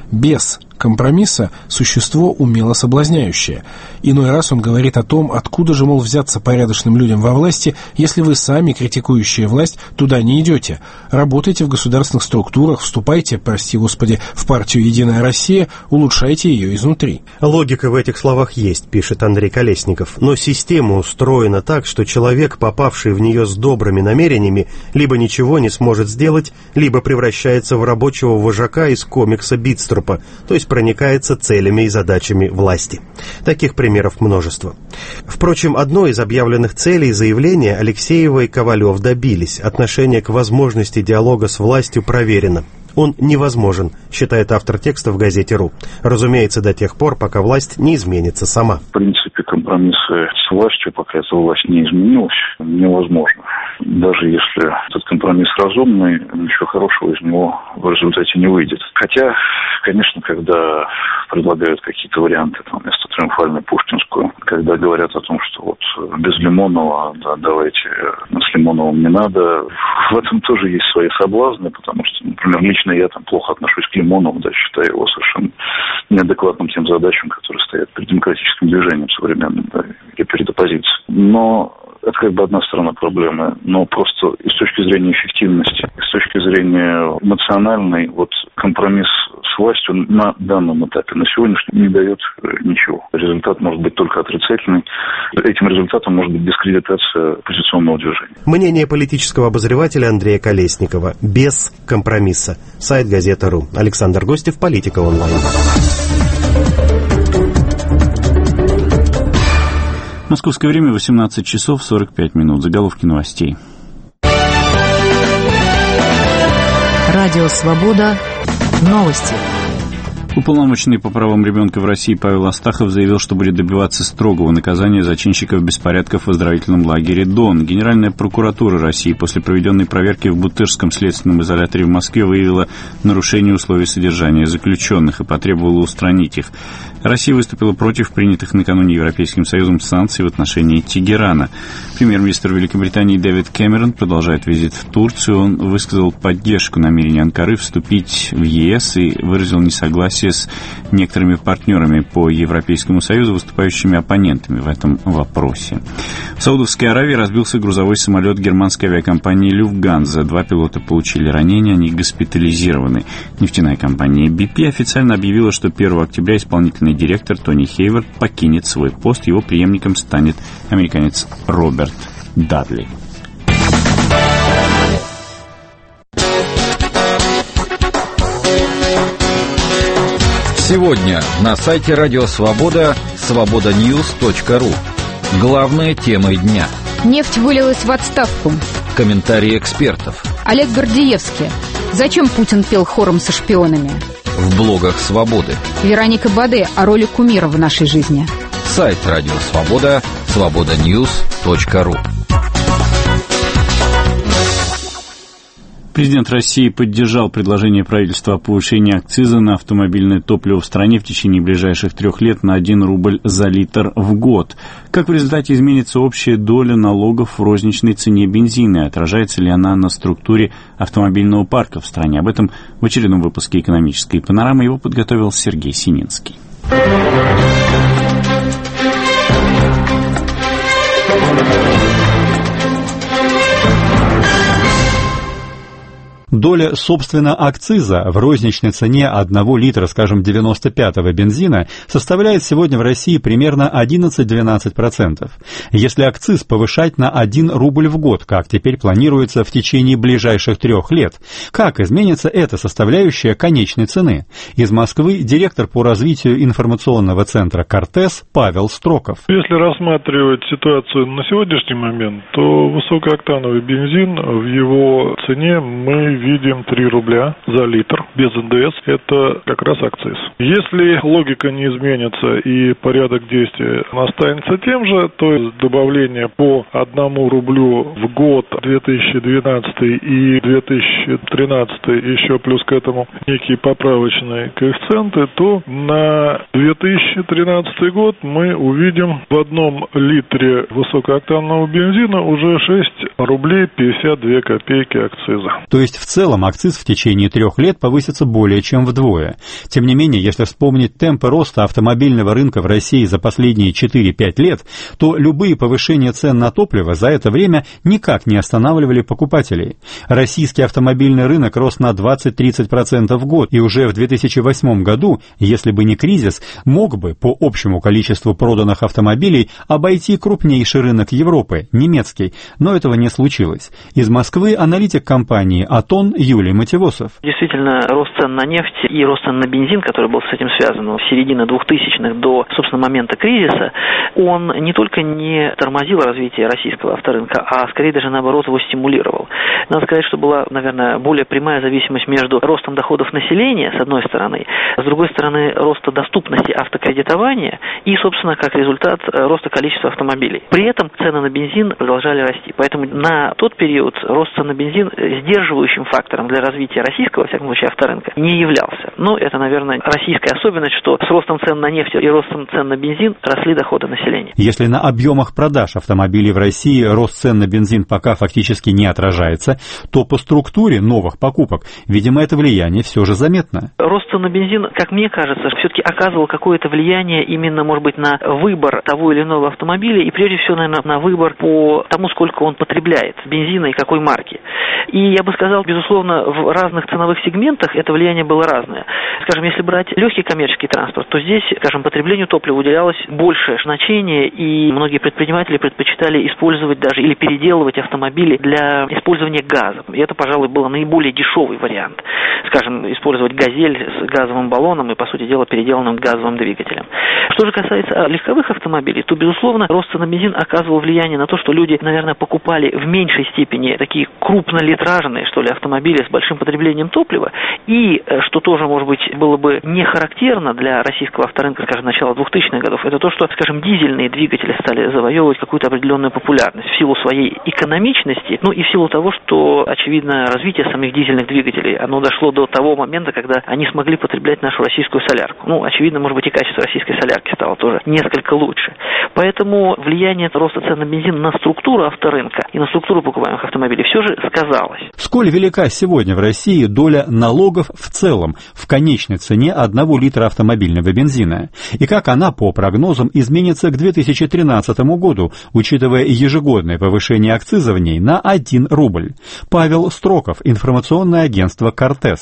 Без компромисса существо умело соблазняющее. Иной раз он говорит о том, откуда же, мол, взяться порядочным людям во власти, если вы сами, критикующие власть, туда не идете. Работайте в государственных структурах, вступайте, прости господи, в партию «Единая Россия», улучшайте ее изнутри. Логика в этих словах есть, пишет Андрей Колесников, но система устроена так, что человек, попавший в нее с добрыми намерениями, либо ничего не сможет сделать, либо превращается в рабочего вожака из комикса Битструпа, то есть проникается целями и задачами власти. Таких примеров множество. Впрочем, одной из объявленных целей заявления Алексеева и Ковалев добились. Отношение к возможности диалога с властью проверено. Он невозможен, считает автор текста в газете «Ру». Разумеется, до тех пор, пока власть не изменится сама. В принципе, компромиссы с властью, пока эта власть не изменилась, невозможно. Даже если этот компромисс разумный, ничего хорошего из него в результате не выйдет. Хотя, конечно, когда предлагают какие-то варианты, там, вместо триумфальной пушкинскую, когда говорят о том, что вот без Лимонова, да, давайте, с Лимоновым не надо, в этом тоже есть свои соблазны, потому что, например, лично я там плохо отношусь к Лимонову, да, считаю его совершенно неадекватным тем задачам, которые стоят перед демократическим движением современным, да, и перед оппозицией. Но это как бы одна сторона проблемы, но просто и с точки зрения эффективности, и с точки зрения эмоциональной, вот компромисс с властью на данном этапе, на сегодняшнем, не дает ничего. Результат может быть только отрицательный. Этим результатом может быть дискредитация оппозиционного движения. Мнение политического обозревателя Андрея Колесникова. Без компромисса. Сайт газета «Ру». Александр Гостев, Политика онлайн. Московское время восемнадцать часов сорок пять минут. Заголовки новостей. Радио «Свобода». Новости. Уполномоченный по правам ребенка в России Павел Астахов заявил, что будет добиваться строгого наказания зачинщиков беспорядков в оздоровительном лагере «Дон». Генеральная прокуратура России после проведенной проверки в Бутырском следственном изоляторе в Москве выявила нарушение условий содержания заключенных и потребовала устранить их. Россия выступила против принятых накануне Европейским Союзом санкций в отношении Тегерана. Премьер-министр Великобритании Дэвид Кэмерон продолжает визит в Турцию. Он высказал поддержку намерения Анкары вступить в ЕС и выразил несогласие с некоторыми партнерами по Европейскому Союзу, выступающими оппонентами в этом вопросе. В Саудовской Аравии разбился грузовой самолет германской авиакомпании «Люфтганза». Два пилота получили ранения, они госпитализированы. Нефтяная компания би пи официально объявила, что первого октября исполнительный директор Тони Хейвард покинет свой пост. Его преемником станет американец Роберт Дадли. Сегодня на сайте Радио Свобода свобода ньюс точка ру. Главные темы дня. Нефть вылилась в отставку. Комментарии экспертов. Олег Гордеевский. Зачем Путин пел хором со шпионами? В блогах Свободы. Вероника Баде о роли кумира в нашей жизни. Сайт Радио Свобода свобода ньюс точка ру. Президент России поддержал предложение правительства о повышении акциза на автомобильное топливо в стране в течение ближайших трех лет на один рубль за литр в год. Как в результате изменится общая доля налогов в розничной цене бензина и отражается ли она на структуре автомобильного парка в стране? Об этом в очередном выпуске «Экономической панорамы». Его подготовил Сергей Сининский. Доля, собственно, акциза в розничной цене одного литра, скажем, девяносто пятого бензина составляет сегодня в России примерно одиннадцать-двенадцать процентов. Если акциз повышать на один рубль в год, как теперь планируется в течение ближайших трех лет, как изменится эта составляющая конечной цены? Из Москвы директор по развитию информационного центра «Кортес» Павел Строков. Если рассматривать ситуацию на сегодняшний момент, то высокооктановый бензин в его цене мы видим три рубля за литр без эн дэ эс. Это как раз акциз. Если логика не изменится и порядок действия останется тем же, то есть добавление по одному рублю в год две тысячи двенадцатый и две тысячи тринадцатый, еще плюс к этому некие поправочные коэффициенты, то на две тысячи тринадцатый год мы увидим в одном литре высокооктанового бензина уже шесть рублей пятьдесят две копейки акциза. То есть в В целом акциз в течение трех лет повысится более чем вдвое. Тем не менее, если вспомнить темпы роста автомобильного рынка в России за последние четыре-пять лет, то любые повышения цен на топливо за это время никак не останавливали покупателей. Российский автомобильный рынок рос на двадцать-тридцать процентов в год, и уже в две тысячи восьмом году, если бы не кризис, мог бы по общему количеству проданных автомобилей обойти крупнейший рынок Европы, немецкий, но этого не случилось. Из Москвы аналитик компании «Атон» Юлий Матевосов. Действительно, рост цен на нефть и рост цен на бензин, который был с этим связан с середины двухтысячных до, собственно, момента кризиса, он не только не тормозил развитие российского авторынка, а скорее даже наоборот его стимулировал. Надо сказать, что была, наверное, более прямая зависимость между ростом доходов населения, с одной стороны, с другой стороны, роста доступности автокредитования и, собственно, как результат, роста количества автомобилей. При этом цены на бензин продолжали расти. Поэтому на тот период рост цен на бензин сдерживающим фактором для развития российского, во всяком случае, авторынка не являлся. Но это, наверное, российская особенность, что с ростом цен на нефть и ростом цен на бензин росли доходы населения. Если на объемах продаж автомобилей в России рост цен на бензин пока фактически не отражается, то по структуре новых покупок, видимо, это влияние все же заметно. Рост цен на бензин, как мне кажется, все-таки оказывал какое-то влияние именно, может быть, на выбор того или иного автомобиля и, прежде всего, наверное, на выбор по тому, сколько он потребляет бензина и какой марки. И я бы сказал, безусловно, в разных ценовых сегментах это влияние было разное. Скажем, если брать легкий коммерческий транспорт, то здесь, скажем, потреблению топлива уделялось большее значение, и многие предприниматели предпочитали использовать даже или переделывать автомобили для использования газа. И это, пожалуй, был наиболее дешевый вариант. Скажем, использовать «Газель» с газовым баллоном и, по сути дела, переделанным газовым двигателем. Что же касается легковых автомобилей, то, безусловно, рост цен на бензин оказывал влияние на то, что люди, наверное, покупали в меньшей степени такие крупнолитражные, что ли, автомобили с большим потреблением топлива, и, что тоже, может быть, было бы не характерно для российского авторынка, скажем, начала двухтысячных годов, это то, что, скажем, дизельные двигатели стали завоевывать какую-то определенную популярность в силу своей экономичности, ну и в силу того, что, очевидно, развитие самих дизельных двигателей, оно дошло до того момента, когда они смогли потреблять нашу российскую солярку. Ну, очевидно, может быть, и качество российской солярки стало тоже несколько лучше. Поэтому влияние роста цен на бензин на структуру авторынка и на структуру покупаемых автомобилей все же сказалось. Сколь велика сегодня в России доля налогов в целом в конечной цене одного литра автомобильного бензина? И как она, по прогнозам, изменится к две тысячи тринадцатому году, учитывая ежегодное повышение акциза в ней на один рубль? Павел Строков, информационное агентство «Кортес».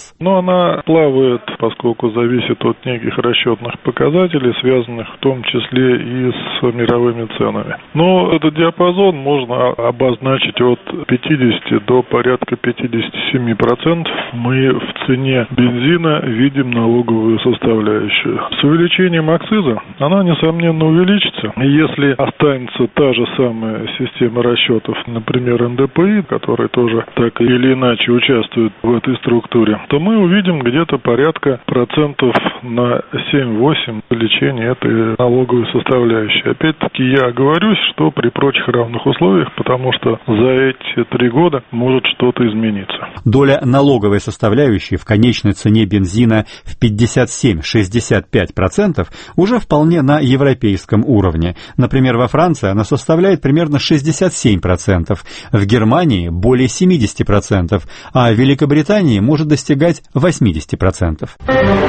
ФАС. Но она плавает, поскольку зависит от неких расчетных показателей, связанных в том числе и с мировыми ценами. Но этот диапазон можно обозначить от пятидесяти до порядка пятидесяти семи процентов. Мы в цене бензина видим налоговую составляющую. С увеличением акциза она, несомненно, увеличится. Если останется та же самая система расчетов, например, эн дэ пэ и, который тоже так или иначе участвует в этой структуре, то мы увидим где-то порядка процентов на семь-восемь увеличения этой налоговой составляющей. Опять-таки я оговорюсь, что при прочих равных условиях, потому что за эти три года может что-то измениться. Доля налоговой составляющей в конечной цене бензина в пятьдесят семь - шестьдесят пять процентов уже вполне на европейском уровне. Например, во Франции она составляет примерно шестьдесят семь процентов, в Германии более семьдесят процентов, а в Великобритании может достигать восемьдесят процентов.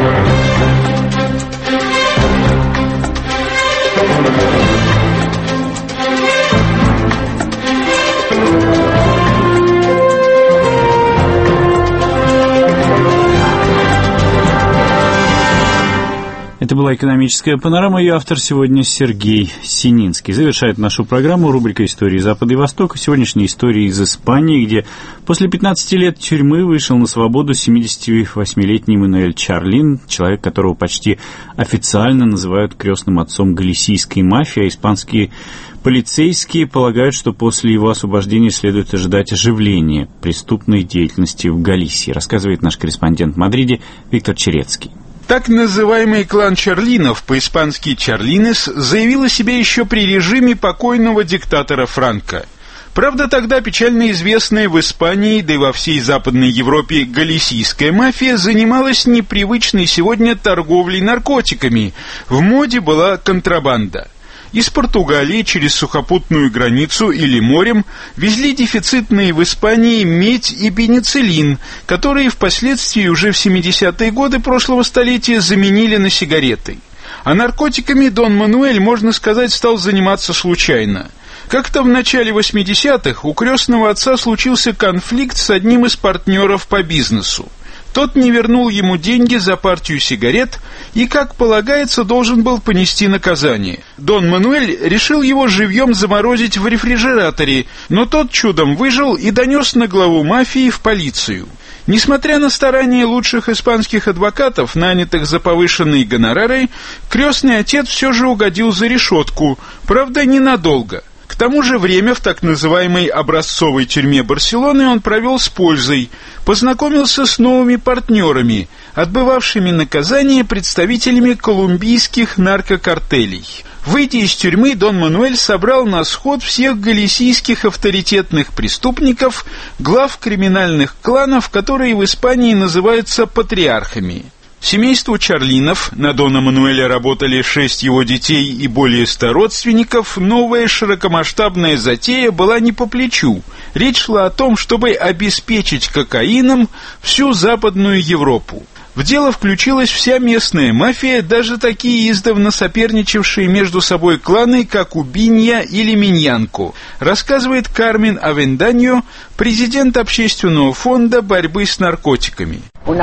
Это была «Экономическая панорама», ее автор сегодня Сергей Сининский. Завершает нашу программу рубрика «Истории Запада и Востока». Сегодняшняя история из Испании, где после пятнадцати лет тюрьмы вышел на свободу семидесятивосьмилетний Мануэль Чарлин, человек, которого почти официально называют крестным отцом галисийской мафии, а испанские полицейские полагают, что после его освобождения следует ожидать оживления преступной деятельности в Галисии, рассказывает наш корреспондент в Мадриде Виктор Черецкий. Так называемый клан Чарлинов, по-испански «Чарлинес», заявил о себе еще при режиме покойного диктатора Франко. Правда, тогда печально известная в Испании, да и во всей Западной Европе галисийская мафия занималась непривычной сегодня торговлей наркотиками. В моде была контрабанда. Из Португалии через сухопутную границу или морем везли дефицитные в Испании медь и пенициллин, которые впоследствии уже в семидесятые годы прошлого столетия заменили на сигареты. А наркотиками Дон Мануэль, можно сказать, стал заниматься случайно. Как-то в начале восьмидесятых у крестного отца случился конфликт с одним из партнеров по бизнесу. Тот не вернул ему деньги за партию сигарет и, как полагается, должен был понести наказание. Дон Мануэль решил его живьем заморозить в рефрижераторе, но тот чудом выжил и донес на главу мафии в полицию. Несмотря на старания лучших испанских адвокатов, нанятых за повышенные гонорары, крестный отец все же угодил за решетку, правда, ненадолго. К тому же время в так называемой образцовой тюрьме Барселоны он провел с пользой, познакомился с новыми партнерами, отбывавшими наказание представителями колумбийских наркокартелей. Выйдя из тюрьмы, Дон Мануэль собрал на сход всех галисийских авторитетных преступников, глав криминальных кланов, которые в Испании называются патриархами. Семейству Чарлинов, на Дона Мануэля работали шесть его детей и более ста родственников, новая широкомасштабная затея была не по плечу. Речь шла о том, чтобы обеспечить кокаином всю Западную Европу. В дело включилась вся местная мафия, даже такие издавна соперничавшие между собой кланы, как Убинья или Миньянку, рассказывает Кармен Авенданьо, президент общественного фонда борьбы с наркотиками.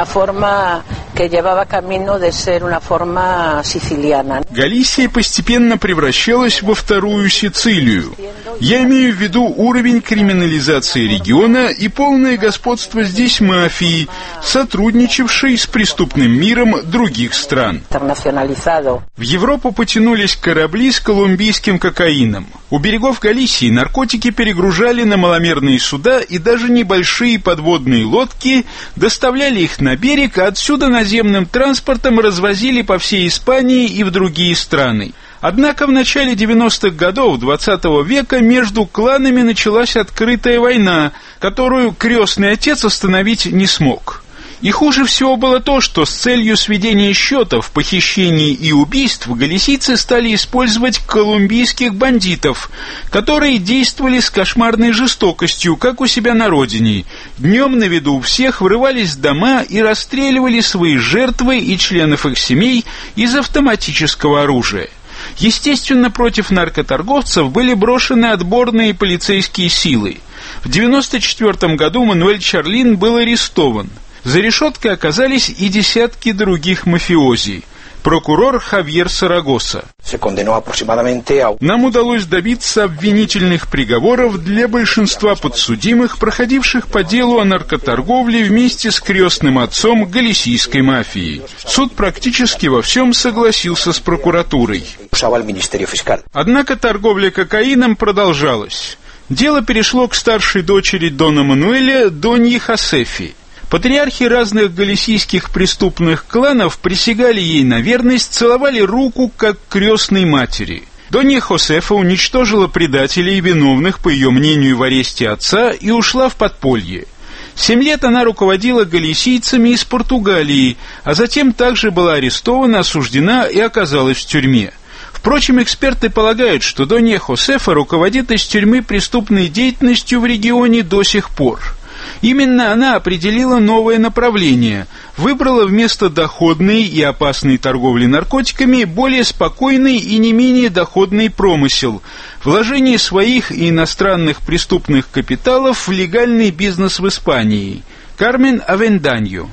Галисия постепенно превращалась во вторую Сицилию. Я имею в виду уровень криминализации региона и полное господство здесь мафии, сотрудничавшей с преступным миром других стран. В Европу потянулись корабли с колумбийским кокаином. У берегов Галисии наркотики перегружали на маломерные суда, и даже небольшие подводные лодки доставляли их на берег, а отсюда наземным транспортом развозили по всей Испании и в другие страны. Однако в начале девяностых годов двадцатого века между кланами началась открытая война, которую крестный отец остановить не смог. И хуже всего было то, что с целью сведения счетов, похищений и убийств галисийцы стали использовать колумбийских бандитов, которые действовали с кошмарной жестокостью, как у себя на родине. Днем на виду у всех врывались в дома и расстреливали свои жертвы и членов их семей из автоматического оружия. Естественно, против наркоторговцев были брошены отборные полицейские силы. В девяносто четвёртом году Мануэль Чарлин был арестован. За решеткой оказались и десятки других мафиози. Прокурор Хавьер Сарагоса. Нам удалось добиться обвинительных приговоров для большинства подсудимых, проходивших по делу о наркоторговле вместе с крестным отцом галисийской мафии. Суд практически во всем согласился с прокуратурой. Однако торговля кокаином продолжалась. Дело перешло к старшей дочери Дона Мануэля, Донье Хосефи. Патриархи разных галисийских преступных кланов присягали ей на верность, целовали руку, как крестной матери. Донья Хосефа уничтожила предателей и виновных, по ее мнению, в аресте отца и ушла в подполье. Семь лет она руководила галисийцами из Португалии, а затем также была арестована, осуждена и оказалась в тюрьме. Впрочем, эксперты полагают, что Донья Хосефа руководит из тюрьмы преступной деятельностью в регионе до сих пор. Именно она определила новое направление, выбрала вместо доходной и опасной торговли наркотиками более спокойный и не менее доходный промысел, вложение своих и иностранных преступных капиталов в легальный бизнес в Испании. Кармен Авенданьо.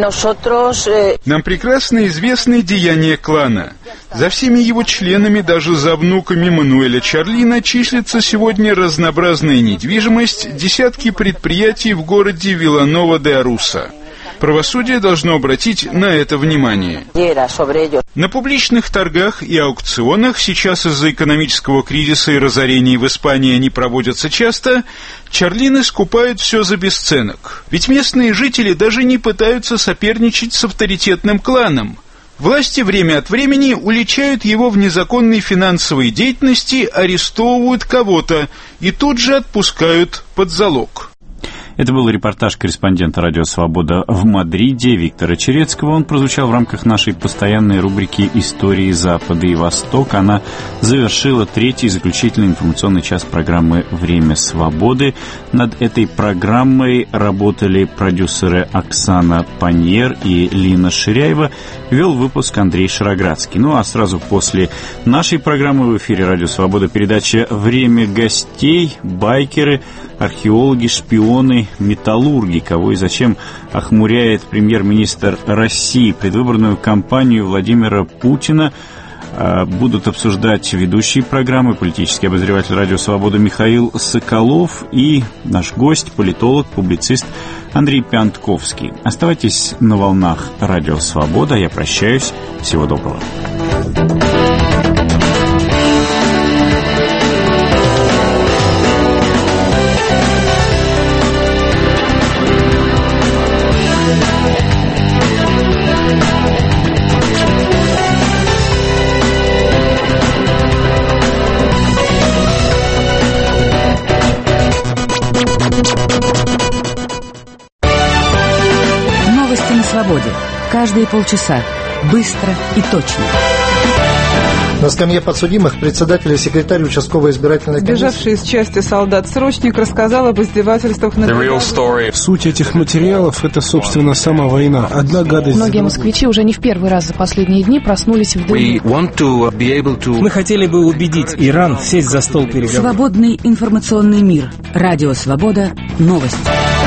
Нам прекрасно известны деяния клана. За всеми его членами, даже за внуками Мануэля Чарлина, числится сегодня разнообразная недвижимость, десятки предприятий в городе Виланова-де-Аруса. Правосудие должно обратить на это внимание. На публичных торгах и аукционах, сейчас из-за экономического кризиса и разорений в Испании они проводятся часто, Чарлины скупают все за бесценок. Ведь местные жители даже не пытаются соперничать с авторитетным кланом. Власти время от времени уличают его в незаконной финансовой деятельности, арестовывают кого-то и тут же отпускают под залог. Это был репортаж корреспондента «Радио Свобода» в Мадриде Виктора Черецкого. Он прозвучал в рамках нашей постоянной рубрики «Истории Запада и Востока». Она завершила третий заключительный информационный час программы «Время свободы». Над этой программой работали продюсеры Оксана Паньер и Лина Ширяева. Вел выпуск Андрей Шароградский. Ну а сразу после нашей программы в эфире «Радио Свобода» передача «Время гостей», байкеры, археологи, шпионы, металлурги, кого и зачем охмуряет премьер-министр России. Предвыборную кампанию Владимира Путина будут обсуждать ведущие программы, политический обозреватель «Радио Свобода» Михаил Соколов и наш гость, политолог, публицист Андрей Пянтковский. Оставайтесь на волнах «Радио Свобода». Я прощаюсь. Всего доброго. Новости на свободе. Каждые полчаса. Быстро и точно. На скамье подсудимых председатель и секретарь участковой избирательной комиссии. Сбежавший из части солдат-срочник рассказал об издевательствах над... Суть этих материалов – это, собственно, сама война. Одна гадость... Многие москвичи уже не в первый раз за последние дни проснулись в дыму. Мы хотели бы убедить Иран сесть за стол переговоров. Свободный информационный мир. Радио Свобода. Новости.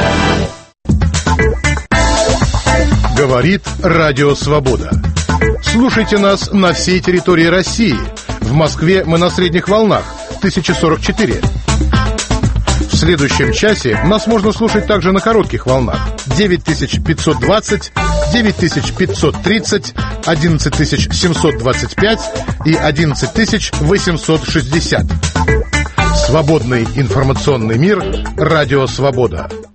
Говорит Радио Свобода. Слушайте нас на всей территории России. В Москве мы на средних волнах тысяча сорок четыре. В следующем часе нас можно слушать также на коротких волнах девять тысяч пятьсот двадцать, девять тысяч пятьсот тридцать, одиннадцать тысяч семьсот двадцать пять и одиннадцать тысяч восемьсот шестьдесят. Свободный информационный мир. Радио Свобода.